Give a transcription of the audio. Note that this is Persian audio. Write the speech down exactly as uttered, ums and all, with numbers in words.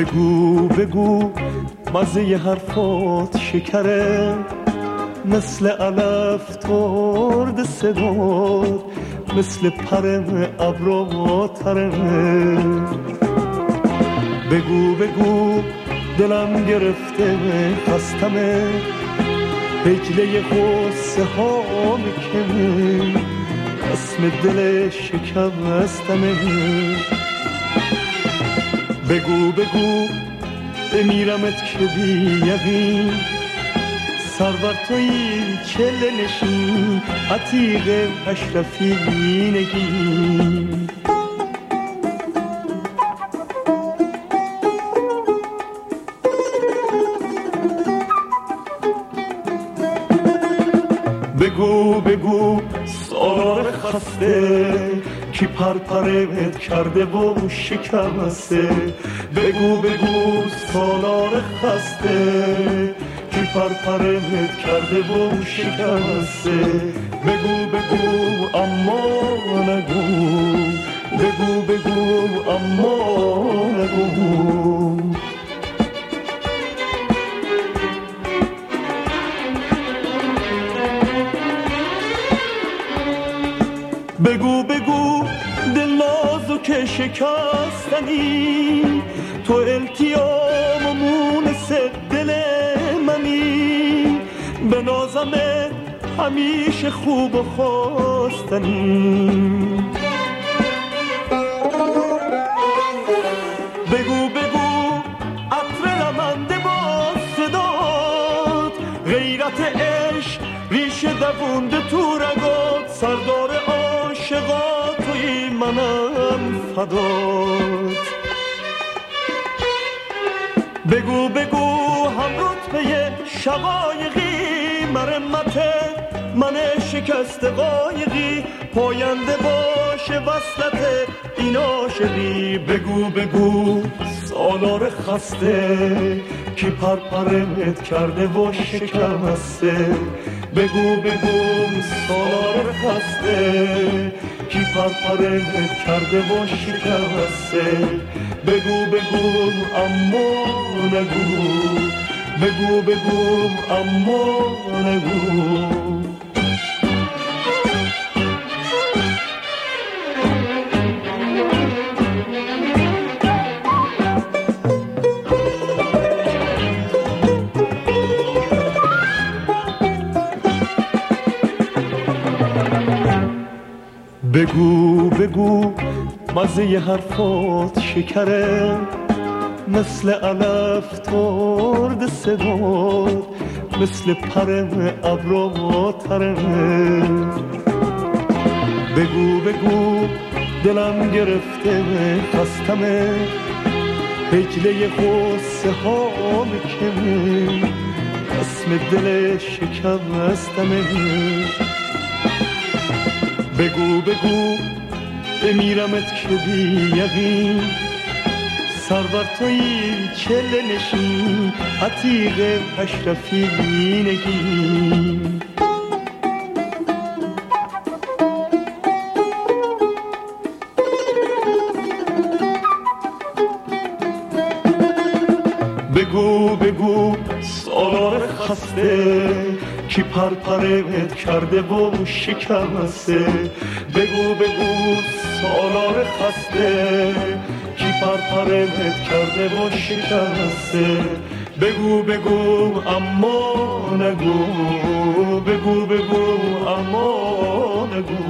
بگو بگو مزه ی حرفات شکره، مثل علف ترد صدات، مثل پرم ابرا ترمه. بگو بگو دلم گرفته خستمه، هجله غصه ها میکنه، اسم دل شکستمه. بگو بگو بمیرمت که بی یقین، سرور تویی چله نشین، عتیق اشرفی نگین. بگو بگو سالار خسته، کی پرپرت کرده و شکسته. بگو بگو سالار خسته، کی پرپرت کرده و شکسته. بگو بگو اما نگو، بگو بگو اما نگو. بگو بگو دل نازو که شکستنی، تو التیام و مونس دل منی. به نازمه همیشه خوب و خواستنی. بگو بگو عطر رمنده با صدات، غیرت عشق ریشه دوونده تو رگات. سردار عاشقا توی منم فدات. بگو بگو هم رتبه شقایقی، مرمت من شکست قایقی، پاینده باشه وصلت این عاشقی. بگو بگو سالار خسته، کی پرپرت کرده و شکسته. بگو بگو سالار خسته، کی پرپرت کرده و شکسته. بگو بگو اما نگو، بگو بگو اما نگو. بگو بگو مزه ی حرفات شکره، مثل علف ترد صدات، مثل پرم ابرا ترمه. بگو بگو دلم گرفته خستمه، هجله غصه ها میکنه، اسم دل شکستمه. بگو بگو بمیرمت که بی یقین، سرور تویی چله نشین، عتیق اشرفی نگین. بگو بگو سالار خسته، کی پرپرت کرده و شکسته. بگو بگو سالار خسته، کی پرپرت کرده و شکسته. بگو بگو اما نگو، بگو بگو اما نگو.